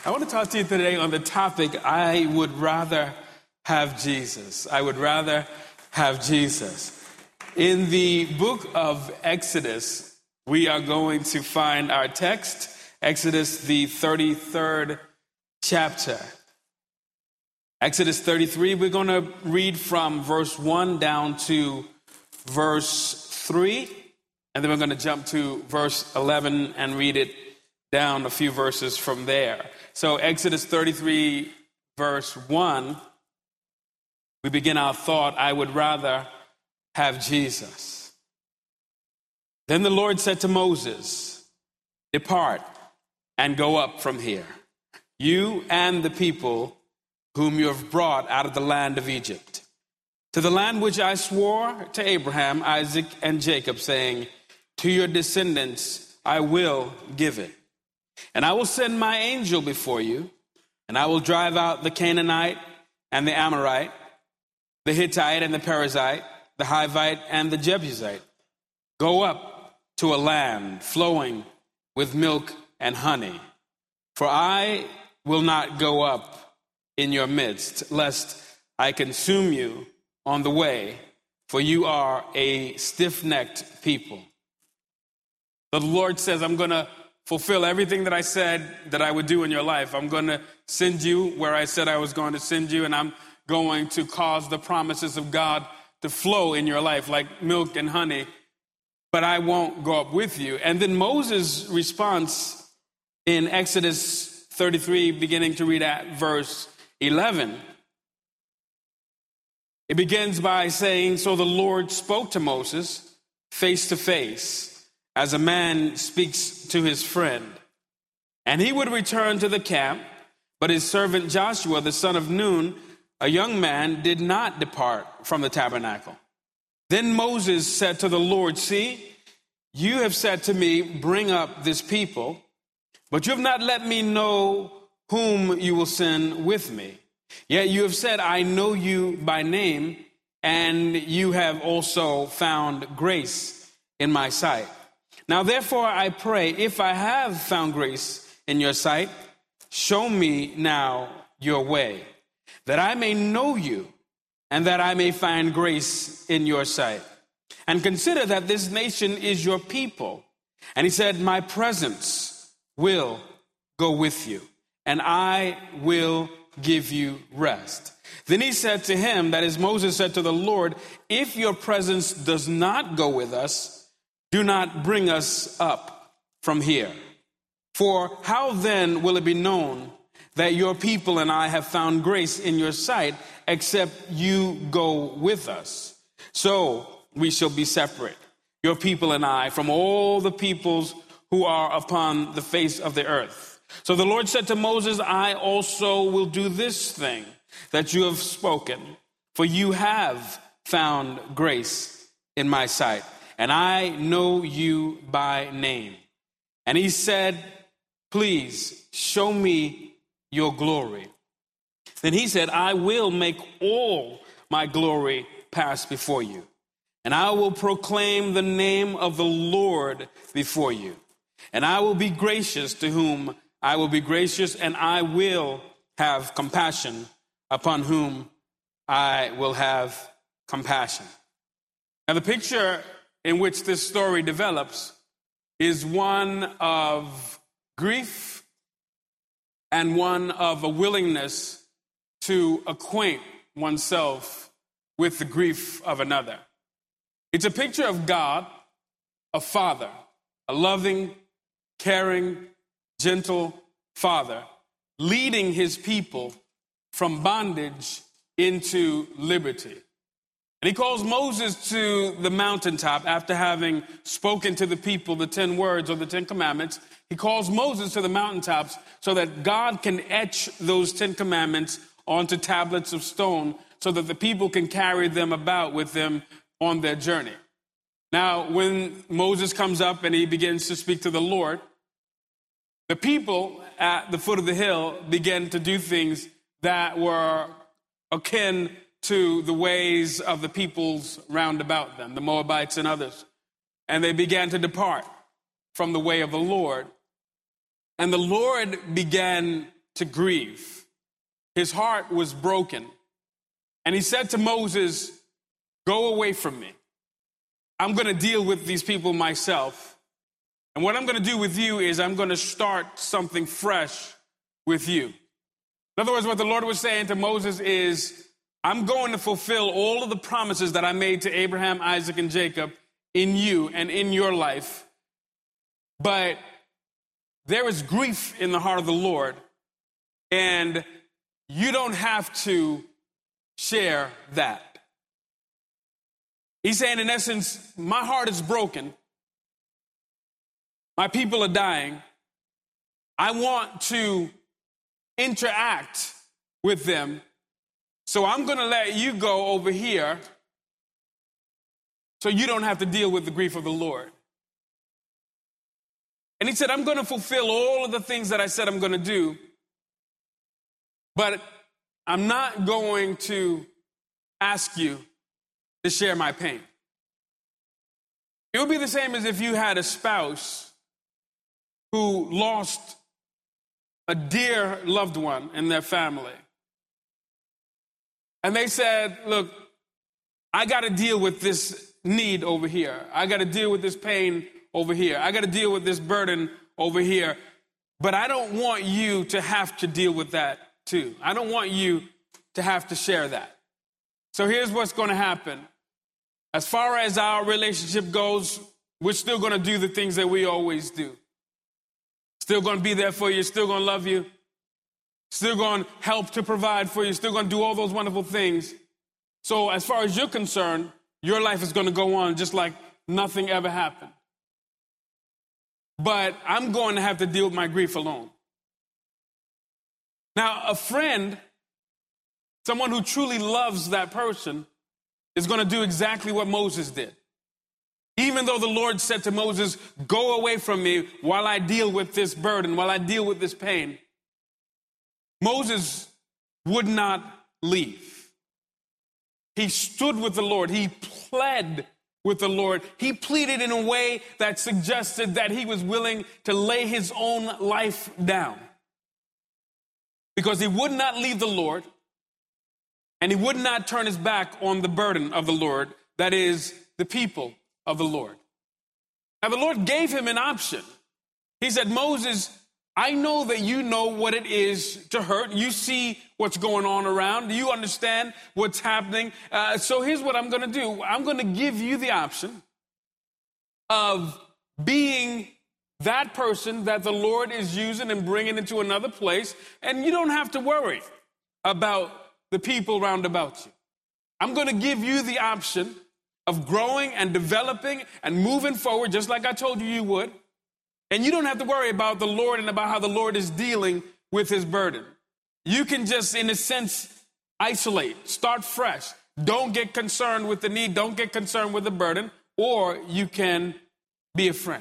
I want to talk to you today on the topic, I would rather have Jesus. I would rather have Jesus. In the book of Exodus, we are going to find our text, Exodus, the 33rd chapter. Exodus 33, we're going to read from verse 1 down to verse 3, and then we're going to jump to verse 11 and read it down a few verses from there. So Exodus 33, verse 1, we begin our thought, I would rather have Jesus. Then the Lord said to Moses, depart and go up from here, you and the people whom you have brought out of the land of Egypt, to the land which I swore to Abraham, Isaac, and Jacob, saying, to your descendants I will give it. And I will send my angel before you, and I will drive out the Canaanite and the Amorite, the Hittite and the Perizzite, the Hivite and the Jebusite. Go up to a land flowing with milk and honey. For I will not go up in your midst, lest I consume you on the way, for you are a stiff-necked people. The Lord says, I'm going to fulfill everything that I said that I would do in your life. I'm going to send you where I said I was going to send you, and I'm going to cause the promises of God to flow in your life like milk and honey, but I won't go up with you. And then Moses' response in Exodus 33, beginning to read at verse 11, it begins by saying, so the Lord spoke to Moses face to face, as a man speaks to his friend. And he would return to the camp, but his servant Joshua, the son of Nun, a young man, did not depart from the tabernacle. Then Moses said to the Lord, see, you have said to me, bring up this people, but you have not let me know whom you will send with me. Yet you have said, I know you by name, and you have also found grace in my sight. Now, therefore, I pray, if I have found grace in your sight, show me now your way, that I may know you and that I may find grace in your sight. And consider that this nation is your people. And he said, my presence will go with you, and I will give you rest. Then he said to him, that is, Moses said to the Lord, if your presence does not go with us, do not bring us up from here. For how then will it be known that your people and I have found grace in your sight, except you go with us? So we shall be separate, your people and I, from all the peoples who are upon the face of the earth. So the Lord said to Moses, I also will do this thing that you have spoken, for you have found grace in my sight, and I know you by name. And he said, please show me your glory. Then he said, I will make all my glory pass before you, and I will proclaim the name of the Lord before you. And I will be gracious to whom I will be gracious, and I will have compassion upon whom I will have compassion. Now, the picture in which this story develops is one of grief and one of a willingness to acquaint oneself with the grief of another. It's a picture of God, a father, a loving, caring, gentle father, leading his people from bondage into liberty. And he calls Moses to the mountaintop after having spoken to the people the 10 words or the 10 commandments. He calls Moses to the mountaintops so that God can etch those 10 commandments onto tablets of stone so that the people can carry them about with them on their journey. Now, when Moses comes up and he begins to speak to the Lord, the people at the foot of the hill began to do things that were akin to the ways of the peoples round about them, the Moabites and others. And they began to depart from the way of the Lord. And the Lord began to grieve. His heart was broken. And he said to Moses, go away from me. I'm going to deal with these people myself. And what I'm going to do with you is I'm going to start something fresh with you. In other words, what the Lord was saying to Moses is, I'm going to fulfill all of the promises that I made to Abraham, Isaac, and Jacob in you and in your life. But there is grief in the heart of the Lord, and you don't have to share that. He's saying, in essence, my heart is broken. My people are dying. I want to interact with them. So I'm going to let you go over here so you don't have to deal with the grief of the Lord. And he said, I'm going to fulfill all of the things that I said I'm going to do, but I'm not going to ask you to share my pain. It would be the same as if you had a spouse who lost a dear loved one in their family. And they said, look, I got to deal with this need over here. I got to deal with this pain over here. I got to deal with this burden over here. But I don't want you to have to deal with that too. I don't want you to have to share that. So here's what's going to happen. As far as our relationship goes, we're still going to do the things that we always do. Still going to be there for you. Still going to love you. Still going to help to provide for you. Still going to do all those wonderful things. So as far as you're concerned, your life is going to go on just like nothing ever happened. But I'm going to have to deal with my grief alone. Now, a friend, someone who truly loves that person, is going to do exactly what Moses did. Even though the Lord said to Moses, go away from me while I deal with this burden, while I deal with this pain, Moses would not leave. He stood with the Lord. He pled with the Lord. He pleaded in a way that suggested that he was willing to lay his own life down. Because he would not leave the Lord, and he would not turn his back on the burden of the Lord, that is, the people of the Lord. Now, the Lord gave him an option. He said, Moses, I know that you know what it is to hurt. You see what's going on around. You understand what's happening. So here's what I'm going to do. I'm going to give you the option of being that person that the Lord is using and bringing into another place, and you don't have to worry about the people round about you. I'm going to give you the option of growing and developing and moving forward, just like I told you you would. And you don't have to worry about the Lord and about how the Lord is dealing with his burden. You can just, in a sense, isolate, start fresh. Don't get concerned with the need. Don't get concerned with the burden. Or you can be a friend.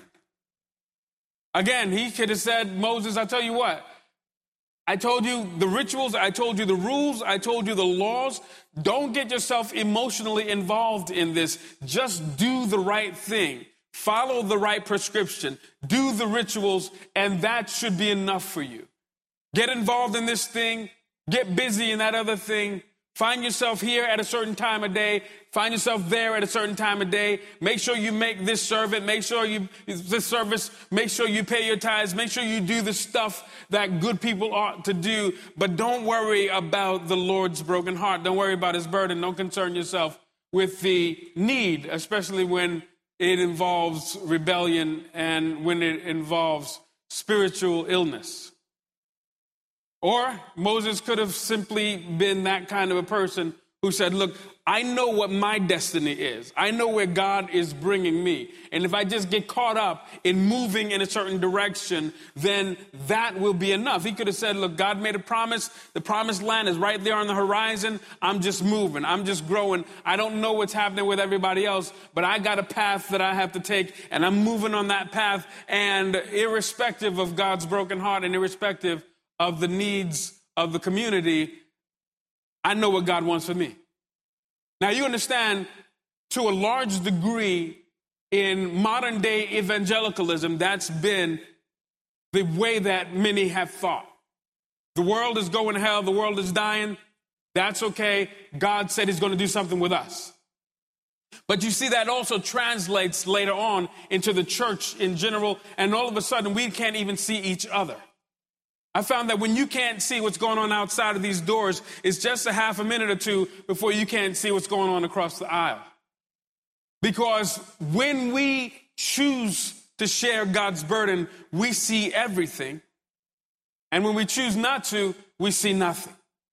Again, he could have said, Moses, I tell you what, I told you the rituals, I told you the rules, I told you the laws. Don't get yourself emotionally involved in this. Just do the right thing. Follow the right prescription. Do the rituals, and that should be enough for you. Get involved in this thing. Get busy in that other thing. Find yourself here at a certain time of day. Find yourself there at a certain time of day. Make sure you make this servant. Make sure this service. Make sure you pay your tithes. Make sure you do the stuff that good people ought to do. But don't worry about the Lord's broken heart. Don't worry about his burden. Don't concern yourself with the need, especially when it involves rebellion and when it involves spiritual illness. Or Moses could have simply been that kind of a person who said, look, I know what my destiny is. I know where God is bringing me. And if I just get caught up in moving in a certain direction, then that will be enough. He could have said, look, God made a promise. The promised land is right there on the horizon. I'm just moving. I'm just growing. I don't know what's happening with everybody else, but I got a path that I have to take, and I'm moving on that path. And irrespective of God's broken heart and irrespective of the needs of the community, I know what God wants for me. Now, you understand, to a large degree in modern day evangelicalism, that's been the way that many have thought. The world is going to hell. The world is dying. That's okay. God said he's going to do something with us. But you see, that also translates later on into the church in general. And all of a sudden, we can't even see each other. I found that when you can't see what's going on outside of these doors, it's just a half a minute or two before you can't see what's going on across the aisle. Because when we choose to share God's burden, we see everything. And when we choose not to, we see nothing.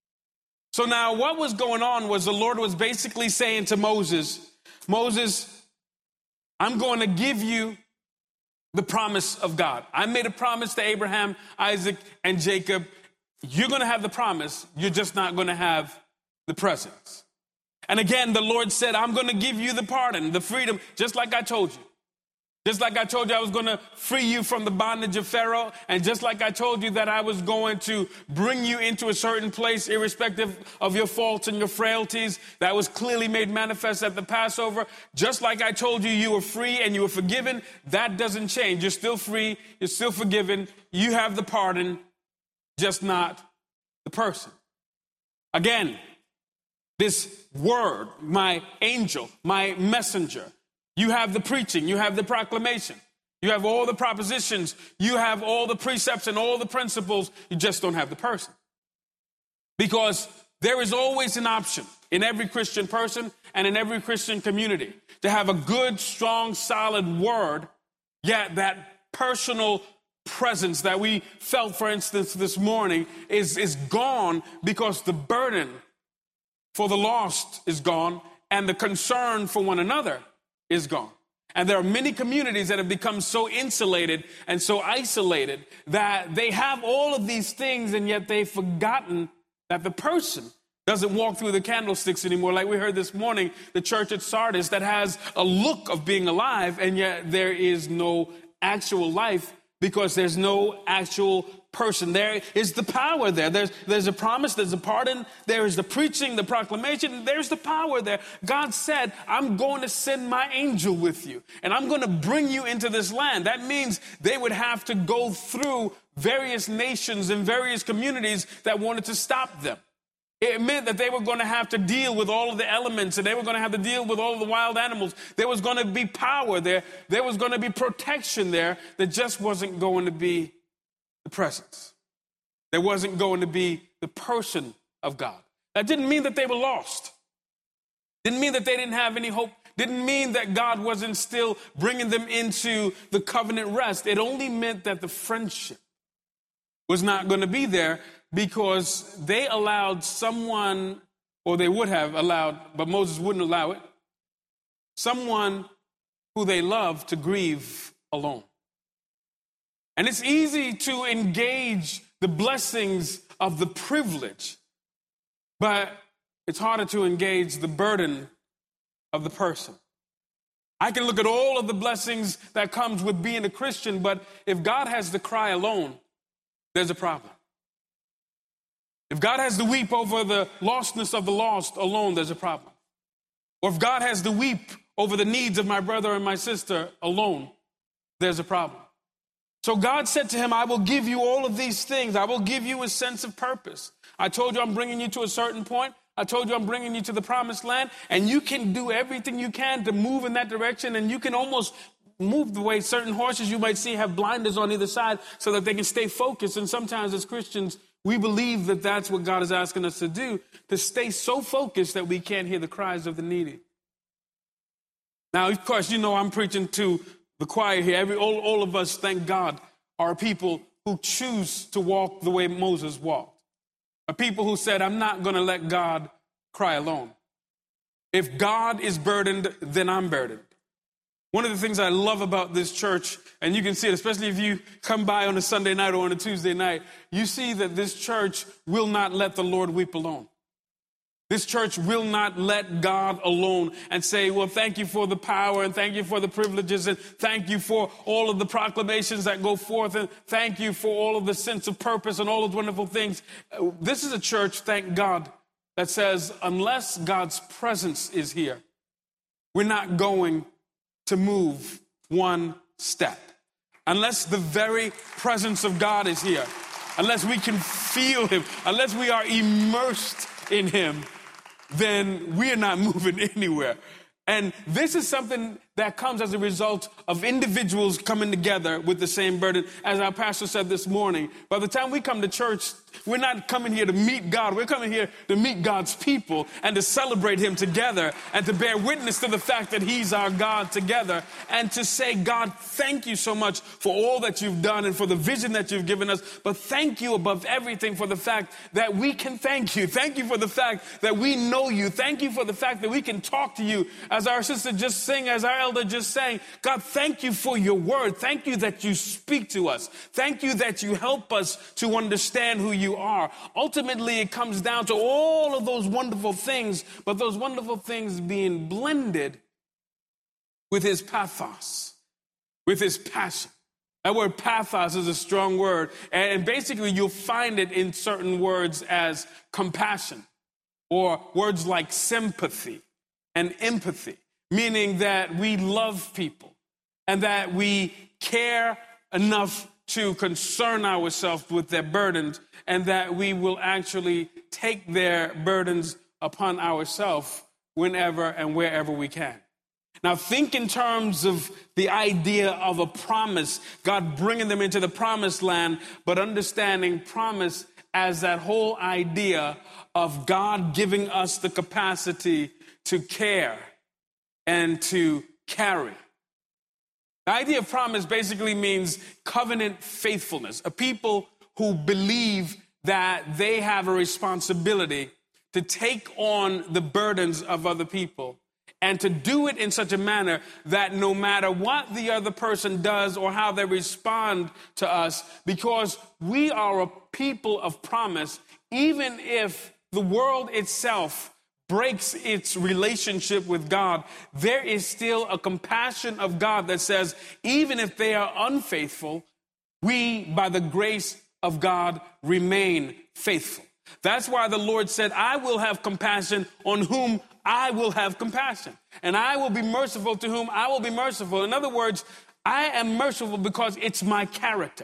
So now what was going on was the Lord was basically saying to Moses, Moses, I'm going to give you the promise of God. I made a promise to Abraham, Isaac, and Jacob. You're going to have the promise. You're just not going to have the presence. And again, the Lord said, I'm going to give you the pardon, the freedom, just like I told you. Just like I told you I was going to free you from the bondage of Pharaoh. And just like I told you that I was going to bring you into a certain place, irrespective of your faults and your frailties, that was clearly made manifest at the Passover. Just like I told you, you were free and you were forgiven. That doesn't change. You're still free. You're still forgiven. You have the pardon, just not the person. Again, this word, my angel, my messenger, you have the preaching, you have the proclamation, you have all the propositions, you have all the precepts and all the principles, you just don't have the person. Because there is always an option in every Christian person and in every Christian community to have a good, strong, solid word, yet that personal presence that we felt, for instance, this morning is gone because the burden for the lost is gone and the concern for one another is gone. And there are many communities that have become so insulated and so isolated that they have all of these things, and yet they've forgotten that the person doesn't walk through the candlesticks anymore. Like we heard this morning, the church at Sardis that has a look of being alive, and yet there is no actual life because there's no actual person. There is the power there. There's a promise, there's a pardon, there is the preaching, the proclamation, there's the power there. God said, I'm going to send my angel with you, and I'm going to bring you into this land. That means they would have to go through various nations and various communities that wanted to stop them. It meant that they were going to have to deal with all of the elements, and they were going to have to deal with all of the wild animals. There was going to be power there. There was going to be protection there. There just wasn't going to be the presence. There wasn't going to be the person of God. That didn't mean that they were lost. Didn't mean that they didn't have any hope. Didn't mean that God wasn't still bringing them into the covenant rest. It only meant that the friendship was not going to be there, because they allowed someone, or they would have allowed, but Moses wouldn't allow it, someone who they loved to grieve alone. And it's easy to engage the blessings of the privilege, but it's harder to engage the burden of the person. I can look at all of the blessings that comes with being a Christian, but if God has to cry alone, there's a problem. If God has to weep over the lostness of the lost alone, there's a problem. Or if God has to weep over the needs of my brother and my sister alone, there's a problem. So God said to him, I will give you all of these things. I will give you a sense of purpose. I told you I'm bringing you to a certain point. I told you I'm bringing you to the promised land. And you can do everything you can to move in that direction. And you can almost move the way certain horses you might see have blinders on either side so that they can stay focused. And sometimes as Christians, we believe that that's what God is asking us to do, to stay so focused that we can't hear the cries of the needy. Now, of course, you know I'm preaching to the choir here. All of us, thank God, are people who choose to walk the way Moses walked. Are people who said, I'm not going to let God cry alone. If God is burdened, then I'm burdened. One of the things I love about this church, and you can see it, especially if you come by on a Sunday night or on a Tuesday night, you see that this church will not let the Lord weep alone. This church will not let God alone and say, well, thank you for the power and thank you for the privileges and thank you for all of the proclamations that go forth and thank you for all of the sense of purpose and all of the wonderful things. This is a church, thank God, that says unless God's presence is here, we're not going to move one step. Unless the very presence of God is here. unless we can feel him, unless we are immersed in him, then we are not moving anywhere. And this is something that comes as a result of individuals coming together with the same burden. As our pastor said this morning, by the time we come to church, we're not coming here to meet God. We're coming here to meet God's people and to celebrate him together and to bear witness to the fact that he's our God together and to say, God, thank you so much for all that you've done and for the vision that you've given us. But thank you above everything for the fact that we can thank you. Thank you for the fact that we know you. Thank you for the fact that we can talk to you. As our sister just sang, as our elder just sang, God, thank you for your word. Thank you that you speak to us. Thank you that you help us to understand who you are. Ultimately, it comes down to all of those wonderful things, but those wonderful things being blended with his pathos, with his passion. That word pathos is a strong word, and basically you'll find it in certain words as compassion or words like sympathy and empathy, meaning that we love people and that we care enough to concern ourselves with their burdens, and that we will actually take their burdens upon ourselves whenever and wherever we can. Now, think in terms of the idea of a promise, God bringing them into the promised land, but understanding promise as that whole idea of God giving us the capacity to care and to carry. The idea of promise basically means covenant faithfulness, a people who believe that they have a responsibility to take on the burdens of other people and to do it in such a manner that no matter what the other person does or how they respond to us, because we are a people of promise, even if the world itself breaks its relationship with God, there is still a compassion of God that says, even if they are unfaithful, we, by the grace of God, remain faithful. That's why the Lord said, I will have compassion on whom I will have compassion, and I will be merciful to whom I will be merciful. In other words, I am merciful because it's my character.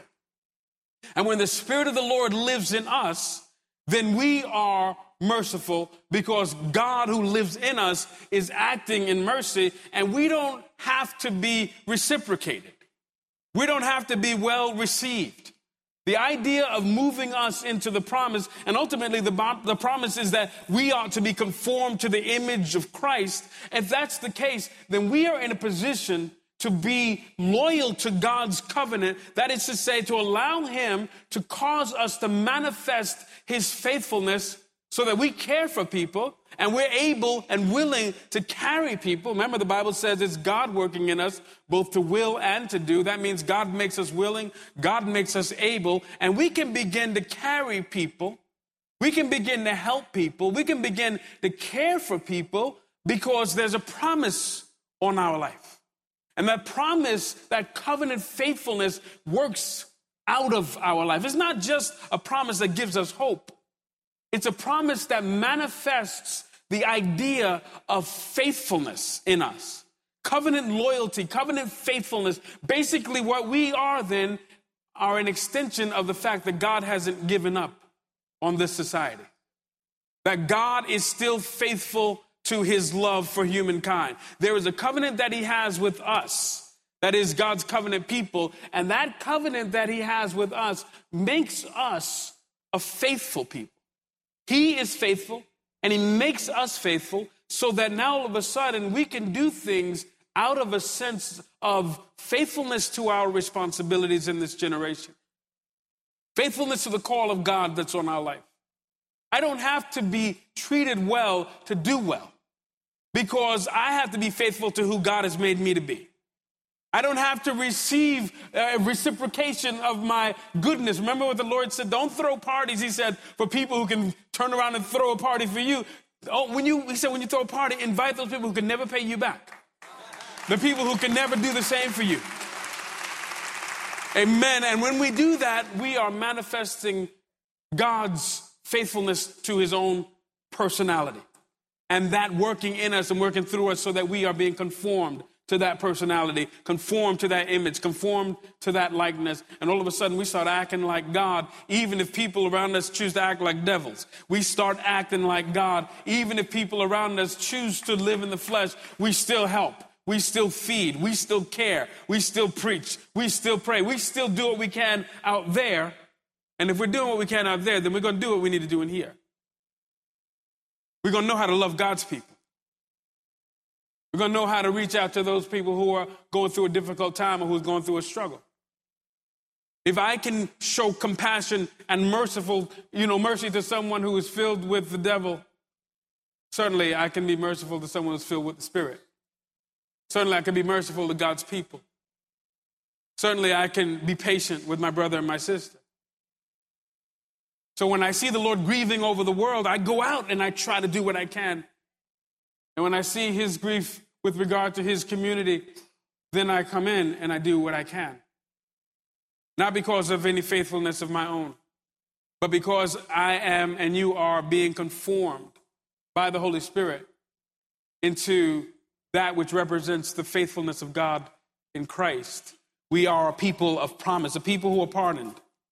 And when the Spirit of the Lord lives in us, then we are merciful because God who lives in us is acting in mercy, and we don't have to be reciprocated. We don't have to be well received. The idea of moving us into the promise, and ultimately the promise is that we ought to be conformed to the image of Christ. If that's the case, then we are in a position to be loyal to God's covenant. That is to say, to allow him to cause us to manifest his faithfulness so that we care for people and we're able and willing to carry people. Remember, the Bible says it's God working in us both to will and to do. That means God makes us willing, God makes us able, and we can begin to carry people. We can begin to help people. We can begin to care for people because there's a promise on our life. And that promise, that covenant faithfulness works out of our life. It's not just a promise that gives us hope. It's a promise that manifests the idea of faithfulness in us. Covenant loyalty, covenant faithfulness. Basically, what we are then are an extension of the fact that God hasn't given up on this society. That God is still faithful to his love for humankind. There is a covenant that he has with us. That is God's covenant people. And that covenant that he has with us makes us a faithful people. He is faithful, and he makes us faithful so that now all of a sudden we can do things out of a sense of faithfulness to our responsibilities in this generation. Faithfulness to the call of God that's on our life. I don't have to be treated well to do well because I have to be faithful to who God has made me to be. I don't have to receive reciprocation of my goodness. Remember what the Lord said? Don't throw parties, he said, for people who can turn around and throw a party for you. He said, when you throw a party, invite those people who can never pay you back. The people who can never do the same for you. Amen. And when we do that, we are manifesting God's faithfulness to his own personality. And that working in us and working through us so that we are being conformed to that personality, conform to that image, conform to that likeness. And all of a sudden we start acting like God, even if people around us choose to act like devils. We start acting like God, even if people around us choose to live in the flesh. We still help. We still feed. We still care. We still preach. We still pray. We still do what we can out there. And if we're doing what we can out there, then we're going to do what we need to do in here. We're going to know how to love God's people. We're going to know how to reach out to those people who are going through a difficult time or who's going through a struggle. If I can show compassion and mercy to someone who is filled with the devil, certainly I can be merciful to someone who's filled with the Spirit. Certainly I can be merciful to God's people. Certainly I can be patient with my brother and my sister. So when I see the Lord grieving over the world, I go out and I try to do what I can. And when I see his grief with regard to his community, then I come in and I do what I can. Not because of any faithfulness of my own, but because I am and you are being conformed by the Holy Spirit into that which represents the faithfulness of God in Christ. We are a people of promise, a people who are pardoned.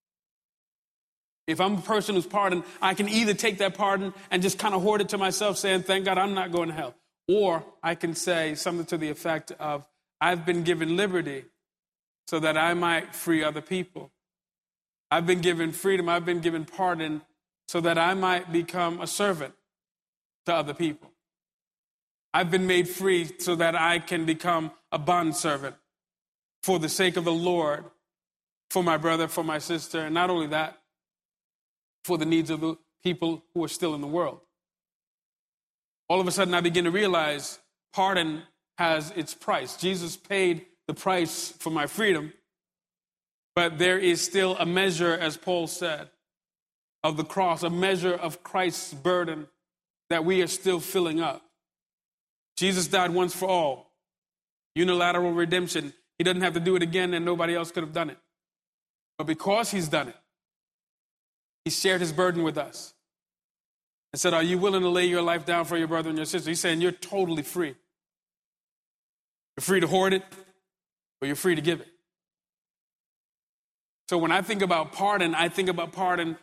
If I'm a person who's pardoned, I can either take that pardon and just kind of hoard it to myself, saying, thank God I'm not going to hell. Or I can say something to the effect of, I've been given liberty so that I might free other people. I've been given freedom, I've been given pardon so that I might become a servant to other people. I've been made free so that I can become a bondservant for the sake of the Lord, for my brother, for my sister, and not only that, for the needs of the people who are still in the world. All of a sudden, I begin to realize pardon has its price. Jesus paid the price for my freedom, but there is still a measure, as Paul said, of the cross, a measure of Christ's burden that we are still filling up. Jesus died once for all. Unilateral redemption. He doesn't have to do it again, and nobody else could have done it. But because he's done it, he shared his burden with us and said, are you willing to lay your life down for your brother and your sister? He's saying you're totally free. You're free to hoard it, or you're free to give it. So when I think about pardon, I think about pardon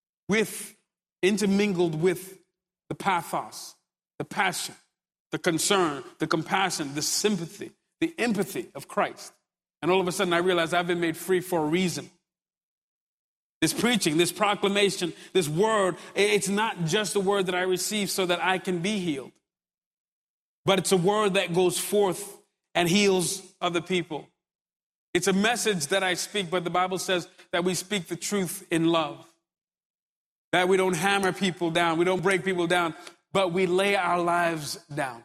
intermingled with the pathos, the passion, the concern, the compassion, the sympathy, the empathy of Christ. And all of a sudden I realize I've been made free for a reason. This preaching, this proclamation, this word, it's not just a word that I receive so that I can be healed, but it's a word that goes forth and heals other people. It's a message that I speak, but the Bible says that we speak the truth in love, that we don't hammer people down, we don't break people down, but we lay our lives down.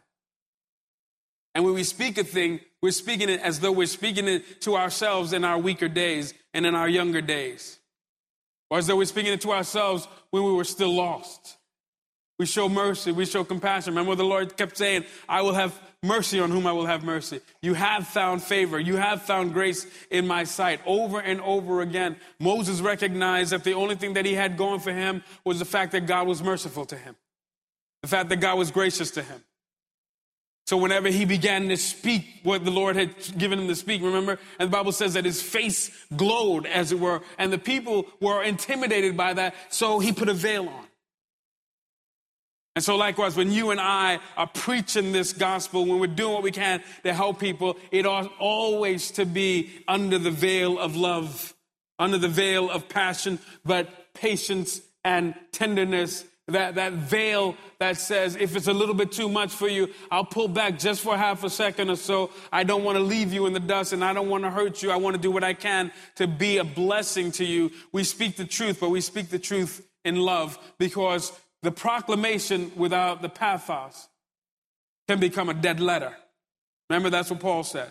And when we speak a thing, we're speaking it as though we're speaking it to ourselves in our weaker days and in our younger days. Or as though we're speaking it to ourselves when we were still lost. We show mercy, we show compassion. Remember the Lord kept saying, I will have mercy on whom I will have mercy. You have found favor. You have found grace in my sight. Over and over again, Moses recognized that the only thing that he had going for him was the fact that God was merciful to him. The fact that God was gracious to him. So whenever he began to speak what the Lord had given him to speak, remember, and the Bible says that his face glowed, as it were, and the people were intimidated by that, so he put a veil on. And so likewise, when you and I are preaching this gospel, when we're doing what we can to help people, it ought always to be under the veil of love, under the veil of passion, but patience and tenderness. That veil that says, if it's a little bit too much for you, I'll pull back just for half a second or so. I don't want to leave you in the dust and I don't want to hurt you. I want to do what I can to be a blessing to you. We speak the truth, but we speak the truth in love, because the proclamation without the pathos can become a dead letter. Remember, that's what Paul said.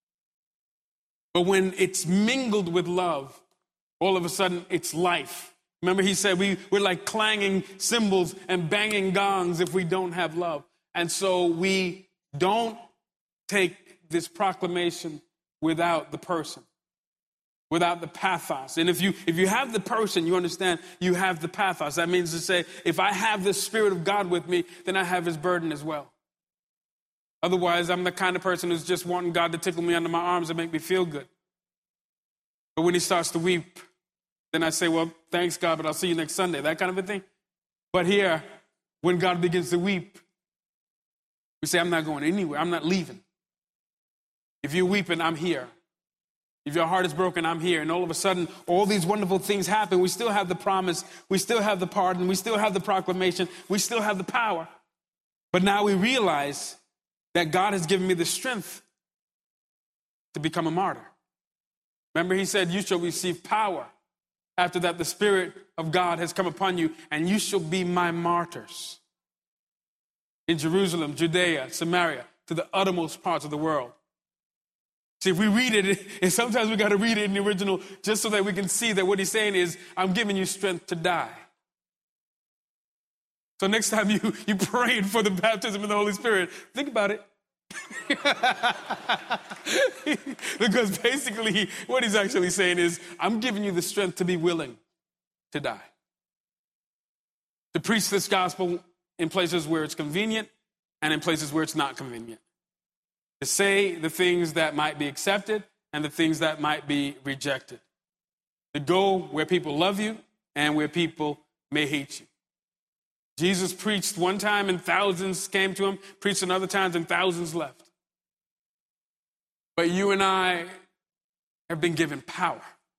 But when it's mingled with love, all of a sudden it's life. Remember, he said we're like clanging cymbals and banging gongs if we don't have love. And so we don't take this proclamation without the person, without the pathos. And if you have the person, you understand, you have the pathos. That means to say, if I have the Spirit of God with me, then I have his burden as well. Otherwise, I'm the kind of person who's just wanting God to tickle me under my arms and make me feel good. But when he starts to weep, then I say, well, thanks, God, but I'll see you next Sunday, that kind of a thing. But here, when God begins to weep, we say, I'm not going anywhere. I'm not leaving. If you're weeping, I'm here. If your heart is broken, I'm here. And all of a sudden, all these wonderful things happen. We still have the promise. We still have the pardon. We still have the proclamation. We still have the power. But now we realize that God has given me the strength to become a martyr. Remember, he said, you shall receive power. After that, the Spirit of God has come upon you, and you shall be my martyrs. In Jerusalem, Judea, Samaria, to the uttermost parts of the world. See, if we read it, and sometimes we got to read it in the original just so that we can see that what he's saying is, I'm giving you strength to die. So next time you prayed for the baptism of the Holy Spirit, think about it. Because basically what he's actually saying is, I'm giving you the strength to be willing to die. To preach this gospel in places where it's convenient and in places where it's not convenient. To say the things that might be accepted and the things that might be rejected. To go where people love you and where people may hate you. Jesus preached one time and thousands came to him, preached another time and thousands left. But you and I have been given power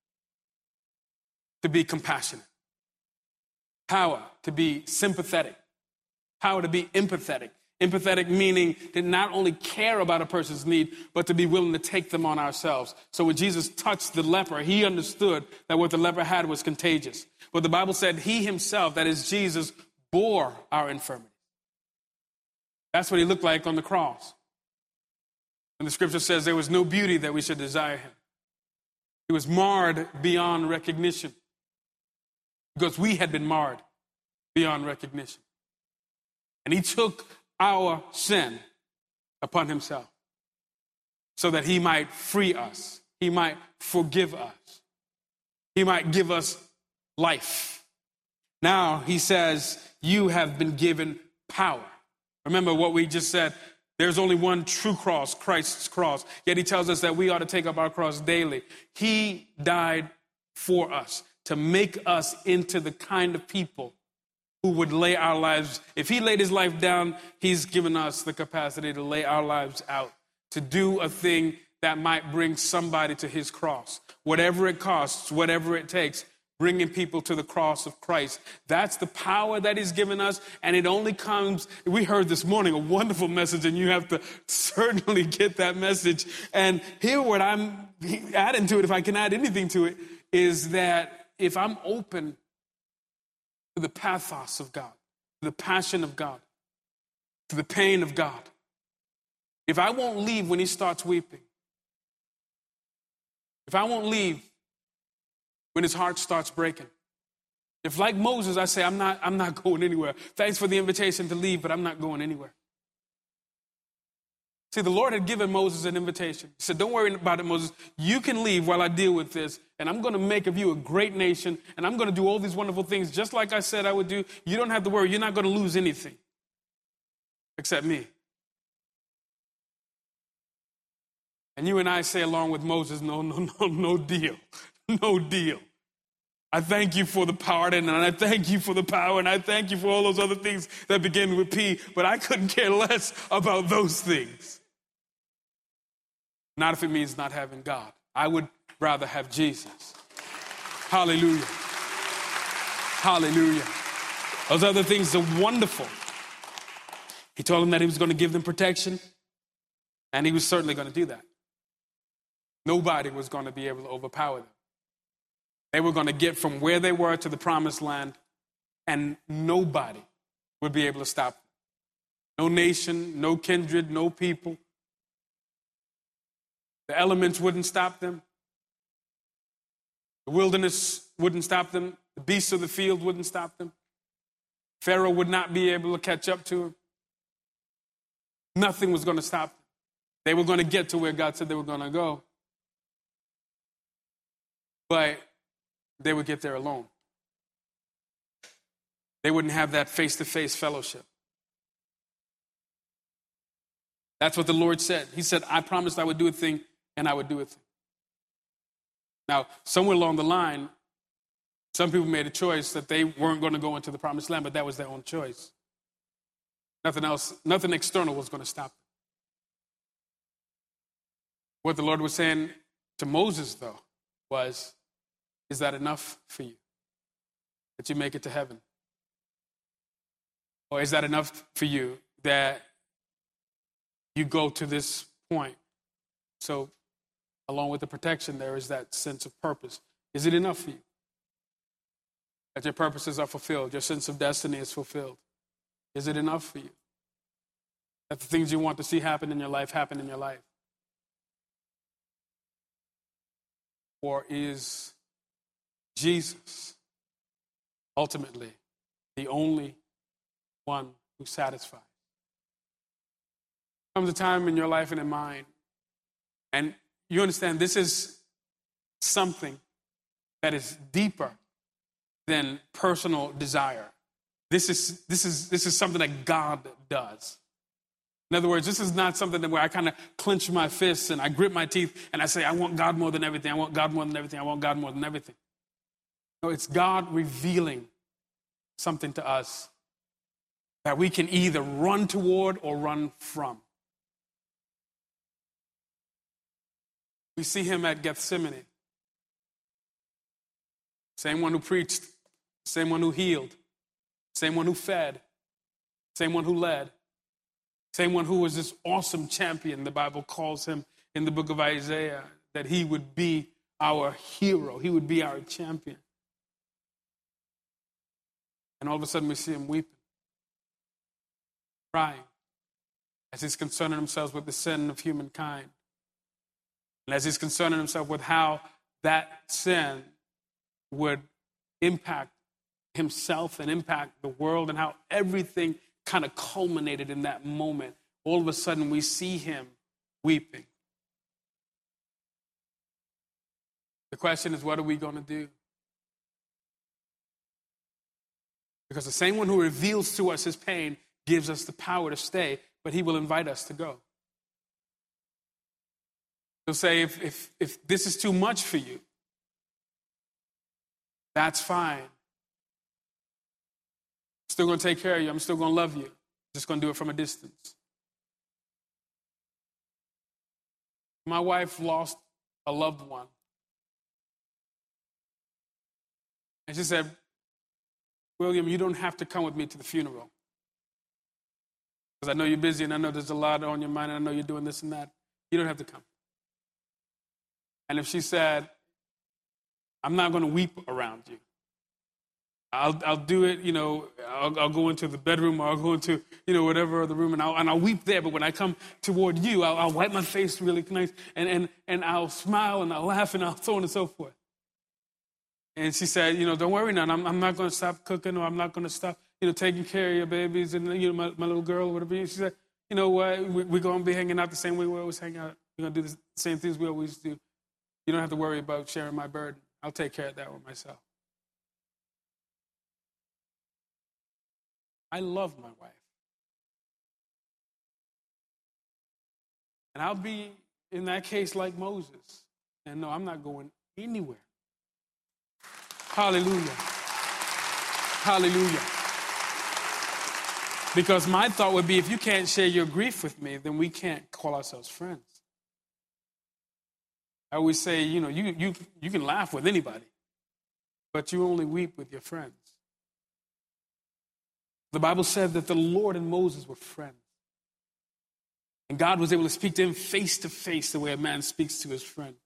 to be compassionate, power to be sympathetic, power to be empathetic. Empathetic meaning to not only care about a person's need, but to be willing to take them on ourselves. So when Jesus touched the leper, he understood that what the leper had was contagious. But the Bible said he himself, that is Jesus, bore our infirmities. That's what he looked like on the cross. And the scripture says there was no beauty that we should desire him. He was marred beyond recognition because we had been marred beyond recognition. And he took our sin upon himself so that he might free us. He might forgive us. He might give us life. Now he says, you have been given power. Remember what we just said. There's only one true cross, Christ's cross. Yet he tells us that we ought to take up our cross daily. He died for us to make us into the kind of people who would lay our lives. If he laid his life down, he's given us the capacity to lay our lives out, to do a thing that might bring somebody to his cross. Whatever it costs, whatever it takes, bringing people to the cross of Christ. That's the power that he's given us, and it only comes, we heard this morning a wonderful message, and you have to certainly get that message. And here what I'm adding to it, if I can add anything to it, is that if I'm open to the pathos of God, to the passion of God, to the pain of God, if I won't leave when he starts weeping, if I won't leave when his heart starts breaking, if like Moses, I say, I'm not going anywhere. Thanks for the invitation to leave, but I'm not going anywhere. See, the Lord had given Moses an invitation. He said, don't worry about it, Moses. You can leave while I deal with this, and I'm going to make of you a great nation, and I'm going to do all these wonderful things just like I said I would do. You don't have to worry. You're not going to lose anything except me. And you and I say along with Moses, no deal. No deal. I thank you for the pardon, and I thank you for the power, and I thank you for all those other things that begin with P, but I couldn't care less about those things. Not if it means not having God. I would rather have Jesus. Hallelujah. Hallelujah. Those other things are wonderful. He told them that he was going to give them protection, and he was certainly going to do that. Nobody was going to be able to overpower them. They were going to get from where they were to the promised land, and nobody would be able to stop them. No nation, no kindred, no people. The elements wouldn't stop them. The wilderness wouldn't stop them. The beasts of the field wouldn't stop them. Pharaoh would not be able to catch up to him. Nothing was going to stop them. They were going to get to where God said they were going to go. But they would get there alone. They wouldn't have that face-to-face fellowship. That's what the Lord said. He said, I promised I would do a thing, and I would do a thing. Now, somewhere along the line, some people made a choice that they weren't going to go into the promised land, but that was their own choice. Nothing else, nothing external was going to stop them. What the Lord was saying to Moses, though, was, is that enough for you? That you make it to heaven? Or is that enough for you that you go to this point? So, along with the protection, there is that sense of purpose. Is it enough for you? That your purposes are fulfilled, your sense of destiny is fulfilled. Is it enough for you? That the things you want to see happen in your life happen in your life? Or is Jesus ultimately the only one who satisfies? There comes a time in your life and in mine, and you understand this is something that is deeper than personal desire. This is something that God does. In other words, this is not something where I kind of clench my fists and I grip my teeth and I say, I want God more than everything. I want God more than everything. I want God more than everything. No, it's God revealing something to us that we can either run toward or run from. We see him at Gethsemane. Same one who preached, same one who healed, same one who fed, same one who led, same one who was this awesome champion. The Bible calls him in the book of Isaiah that he would be our hero. He would be our champion. And all of a sudden we see him weeping, crying, as he's concerning himself with the sin of humankind. And as he's concerning himself with how that sin would impact himself and impact the world and how everything kind of culminated in that moment, all of a sudden we see him weeping. The question is, what are we going to do? Because the same one who reveals to us his pain gives us the power to stay, but he will invite us to go. He'll say, if this is too much for you, that's fine. I'm still going to take care of you. I'm still going to love you. I'm just going to do it from a distance. My wife lost a loved one. And she said, William, you don't have to come with me to the funeral. Because I know you're busy and I know there's a lot on your mind and I know you're doing this and that. You don't have to come. And if she said, I'm not going to weep around you. I'll do it, I'll go into the bedroom or I'll go into, whatever other room and I'll weep there. But when I come toward you, I'll wipe my face really nice and I'll smile and I'll laugh and I'll so on and so forth. And she said, don't worry now. I'm not going to stop cooking or I'm not going to stop, taking care of your babies and, my little girl or whatever. She said, you know what, we're going to be hanging out the same way we always hang out. We're going to do the same things we always do. You don't have to worry about sharing my burden. I'll take care of that one myself. I love my wife. And I'll be, in that case, like Moses. And no, I'm not going anywhere. Hallelujah. Hallelujah. Because my thought would be, if you can't share your grief with me, then we can't call ourselves friends. I always say, you can laugh with anybody, but you only weep with your friends. The Bible said that the Lord and Moses were friends. And God was able to speak to him face to face the way a man speaks to his friend.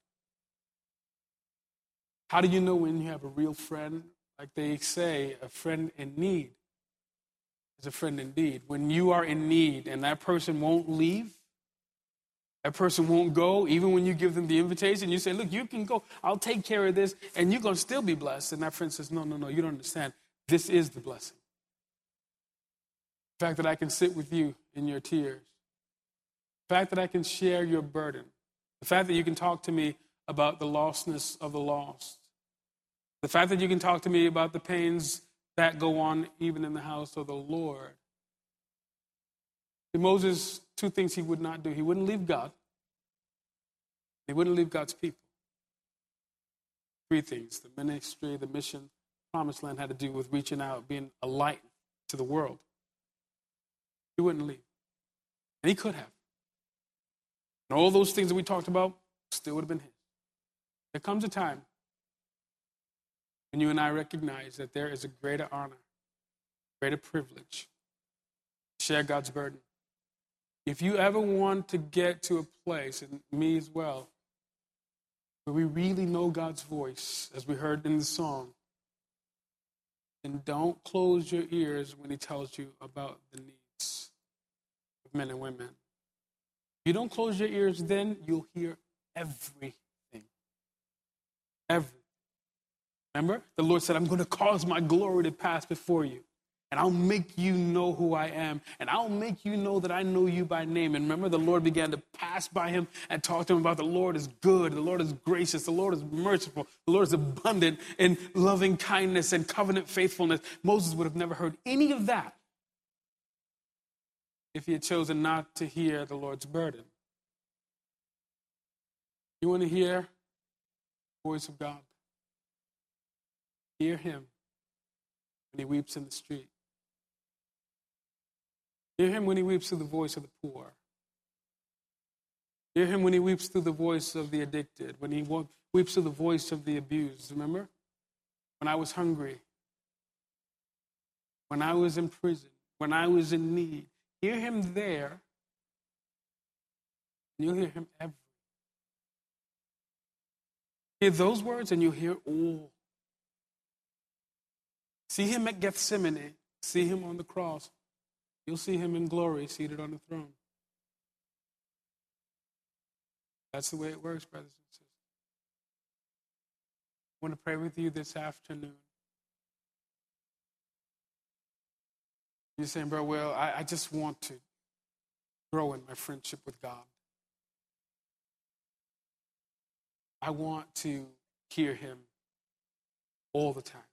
How do you know when you have a real friend? Like they say, a friend in need is a friend indeed. When you are in need and that person won't leave, that person won't go, even when you give them the invitation, you say, look, you can go, I'll take care of this, and you're going to still be blessed. And that friend says, no, you don't understand. This is the blessing. The fact that I can sit with you in your tears. The fact that I can share your burden. The fact that you can talk to me about the lostness of the lost. The fact that you can talk to me about the pains that go on even in the house of the Lord. And Moses two things he would not do. He wouldn't leave God. He wouldn't leave God's people. Three things: the ministry, the mission, promised land had to do with reaching out, being a light to the world. He wouldn't leave. And he could have. And all those things that we talked about still would have been his. There comes a time when you and I recognize that there is a greater honor, greater privilege to share God's burden. If you ever want to get to a place, and me as well, where we really know God's voice, as we heard in the song, then don't close your ears when he tells you about the needs of men and women. If you don't close your ears, then you'll hear everything. Everything. Remember? The Lord said, I'm going to cause my glory to pass before you. And I'll make you know who I am. And I'll make you know that I know you by name. And remember, the Lord began to pass by him and talk to him about the Lord is good. The Lord is gracious. The Lord is merciful. The Lord is abundant in loving kindness and covenant faithfulness. Moses would have never heard any of that if he had chosen not to hear the Lord's burden. You want to hear the voice of God? Hear him when he weeps in the street. Hear him when he weeps through the voice of the poor. Hear him when he weeps through the voice of the addicted, when he weeps through the voice of the abused. Remember? When I was hungry, when I was in prison, when I was in need. Hear him there, and you'll hear him everywhere. Hear those words, and you'll hear all. See him at Gethsemane. See him on the cross. You'll see him in glory seated on the throne. That's the way it works, brothers and sisters. I want to pray with you this afternoon. You're saying, bro, well, I just want to grow in my friendship with God. I want to hear him all the time.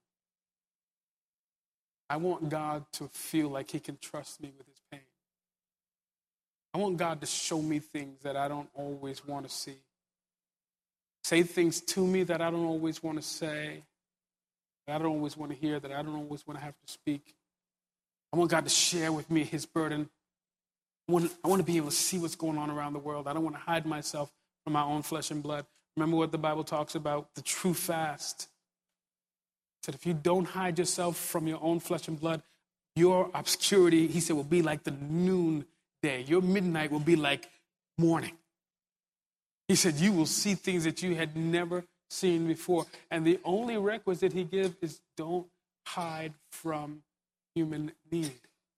I want God to feel like he can trust me with his pain. I want God to show me things that I don't always want to see. Say things to me that I don't always want to say, that I don't always want to hear, that I don't always want to have to speak. I want God to share with me his burden. I want to be able to see what's going on around the world. I don't want to hide myself from my own flesh and blood. Remember what the Bible talks about, the true fast. It said if you don't hide yourself from your own flesh and blood, your obscurity, he said, will be like the noonday. Your midnight will be like morning. He said you will see things that you had never seen before. And the only requisite he gives is don't hide from human need.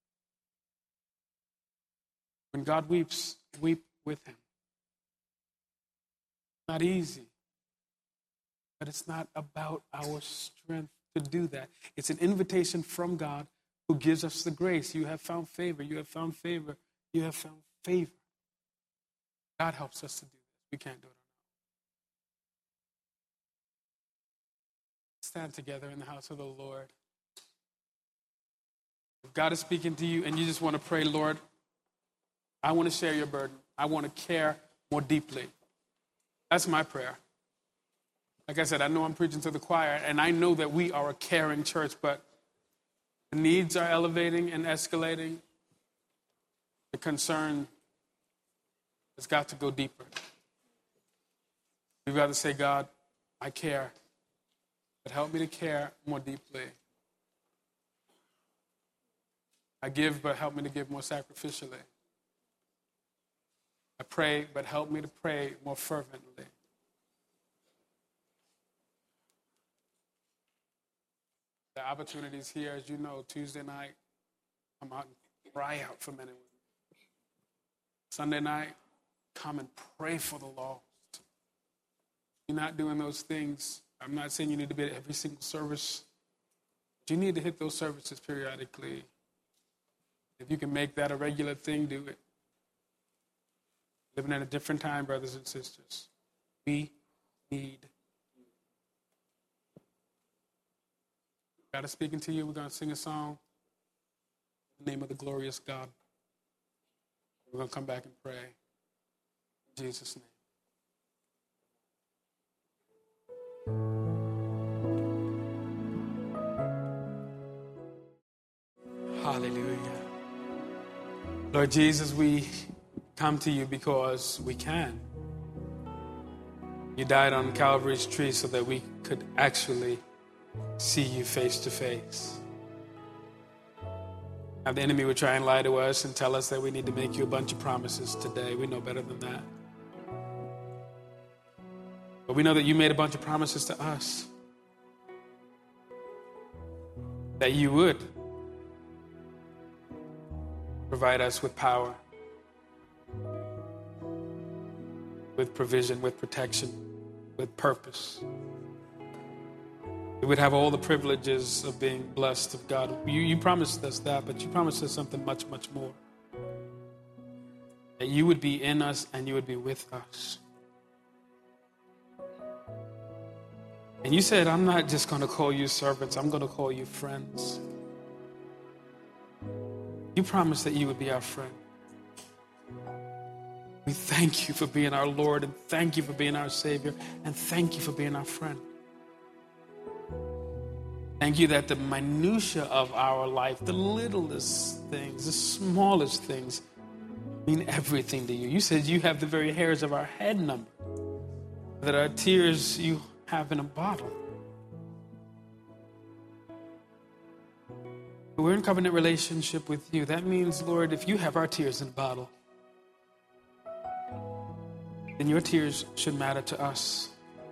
When God weeps, weep with him. Not easy, but it's not about our strength to do that. It's an invitation from God who gives us the grace. You have found favor. You have found favor. You have found favor. God helps us to do this. We can't do it on our own. Stand together in the house of the Lord. If God is speaking to you and you just want to pray, Lord, I want to share your burden. I want to care more deeply. That's my prayer. Like I said, I know I'm preaching to the choir, and I know that we are a caring church, but the needs are elevating and escalating. The concern has got to go deeper. We've got to say, God, I care, but help me to care more deeply. I give, but help me to give more sacrificially. I pray, but help me to pray more fervently. The opportunities here, as you know, Tuesday night, come out and cry out for men and women. Sunday night, come and pray for the lost. You're not doing those things. I'm not saying you need to be at every single service, but you need to hit those services periodically. If you can make that a regular thing, do it. Living at a different time, brothers and sisters. We need. God is speaking to you. We're going to sing a song in the name of the glorious God. We're going to come back and pray. In Jesus' name. Hallelujah. Lord Jesus, we come to you because we can. You died on Calvary's tree so that we could actually see you face to face. Now, the enemy would try and lie to us and tell us that we need to make you a bunch of promises today. We know better than that. But we know that you made a bunch of promises to us. That you would provide us with power, with provision, with protection, with purpose. We would have all the privileges of being blessed of God. You promised us that, but you promised us something much, much more. That you would be in us and you would be with us. And you said, I'm not just going to call you servants, I'm going to call you friends. You promised that you would be our friend. We thank you for being our Lord, and thank you for being our Savior, and thank you for being our friend. Thank you that the minutia of our life, the littlest things, the smallest things, mean everything to you. You said you have the very hairs of our head numbered, that our tears you have in a bottle. We're in covenant relationship with you. That means, Lord, if you have our tears in a bottle, then your tears should matter to us.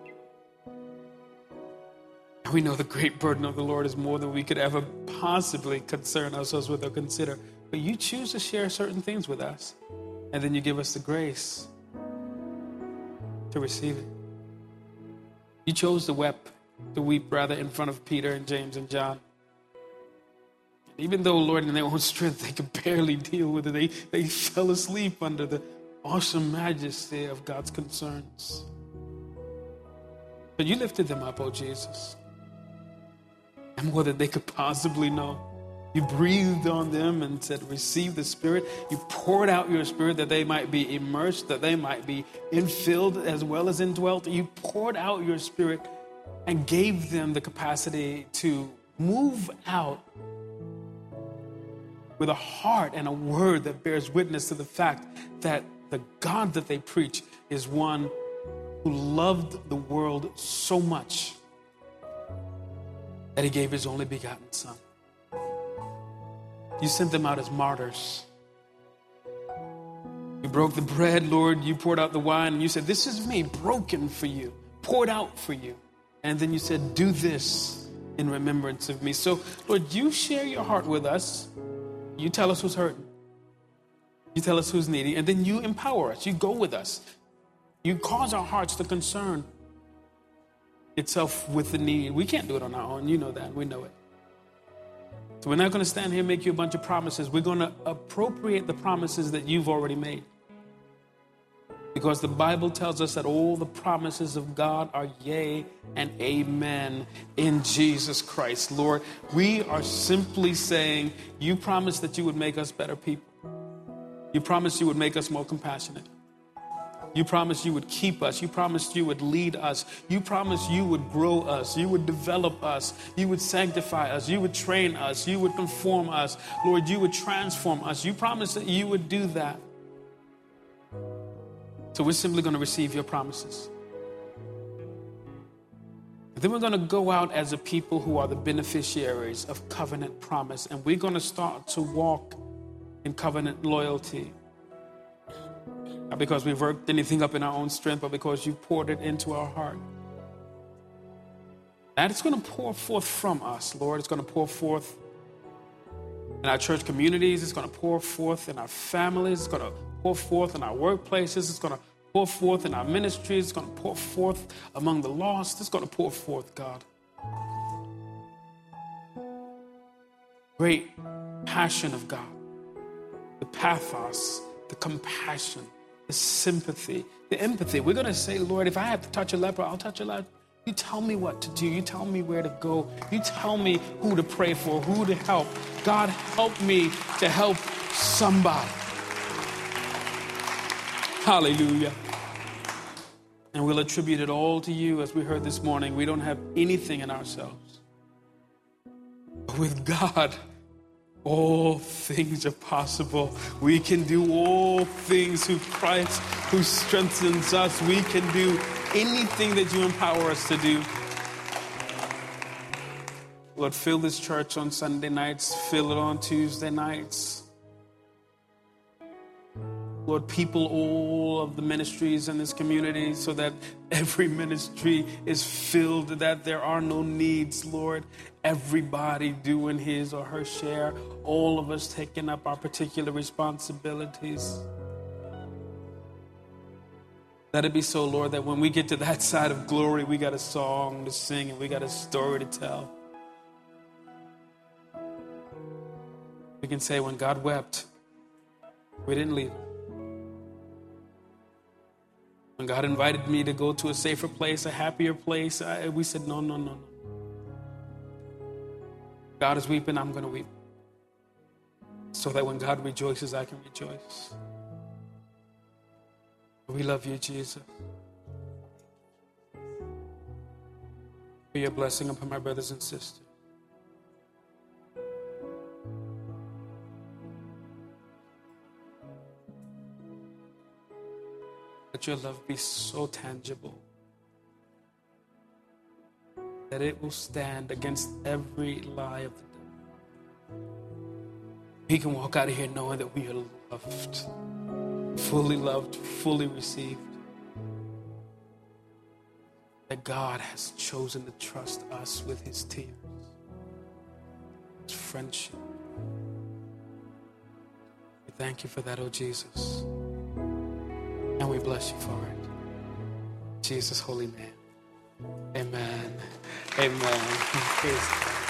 We know the great burden of the Lord is more than we could ever possibly concern ourselves with or consider. But you choose to share certain things with us, and then you give us the grace to receive it. You chose to weep rather in front of Peter and James and John. Even though, Lord, in their own strength, they could barely deal with it. They fell asleep under the awesome majesty of God's concerns. But you lifted them up, oh Jesus. And more than they could possibly know. You breathed on them and said, receive the Spirit. You poured out your Spirit that they might be immersed, that they might be infilled as well as indwelt. You poured out your Spirit and gave them the capacity to move out with a heart and a word that bears witness to the fact that the God that they preach is one who loved the world so much that he gave his only begotten Son. You sent them out as martyrs. You broke the bread, Lord. You poured out the wine, and you said, this is me, broken for you, poured out for you. And then you said, do this in remembrance of me. So, Lord, you share your heart with us. You tell us who's hurting. You tell us who's needy. And then you empower us. You go with us. You cause our hearts to concern itself with the need. We can't do it on our own. You know that. We know it. So we're not going to stand here and make you a bunch of promises. We're going to appropriate the promises that you've already made. Because the Bible tells us that all the promises of God are yea and amen in Jesus Christ. Lord, we are simply saying, you promised that you would make us better people. You promised you would make us more compassionate. You promised you would keep us. You promised you would lead us. You promised you would grow us. You would develop us. You would sanctify us. You would train us. You would conform us. Lord, you would transform us. You promised that you would do that. So we're simply going to receive your promises. And then we're going to go out as a people who are the beneficiaries of covenant promise. And we're going to start to walk in covenant loyalty. Not because we've worked anything up in our own strength, but because you poured it into our heart. And it's going to pour forth from us, Lord. It's going to pour forth in our church communities. It's going to pour forth in our families. It's going to pour forth in our workplaces. It's going to pour forth in our ministries. It's going to pour forth among the lost. It's going to pour forth, God. Great passion of God. The pathos, the compassion, the sympathy, the empathy. We're going to say, Lord, if I have to touch a leper, I'll touch a leper. You tell me what to do. You tell me where to go. You tell me who to pray for, who to help. God, help me to help somebody. Hallelujah. And we'll attribute it all to you. As we heard this morning, we don't have anything in ourselves. But with God, all things are possible. We can do all things through Christ who strengthens us. We can do anything that you empower us to do. Lord, fill this church on Sunday nights. Fill it on Tuesday nights. Lord, people all of the ministries in this community so that every ministry is filled, that there are no needs, Lord. Everybody doing his or her share, all of us taking up our particular responsibilities. Let it be so, Lord, that when we get to that side of glory, we got a song to sing and we got a story to tell. We can say, when God wept, we didn't leave him. When God invited me to go to a safer place, a happier place, we said, no. God is weeping, I'm going to weep. So that when God rejoices, I can rejoice. We love you, Jesus. For your blessing upon my brothers and sisters. Let your love be so tangible that it will stand against every lie of the devil. We can walk out of here knowing that we are loved, fully received. That God has chosen to trust us with his tears, his friendship. We thank you for that, oh Jesus. And we bless you for it. In Jesus' holy name. Amen. Amen. Praise God.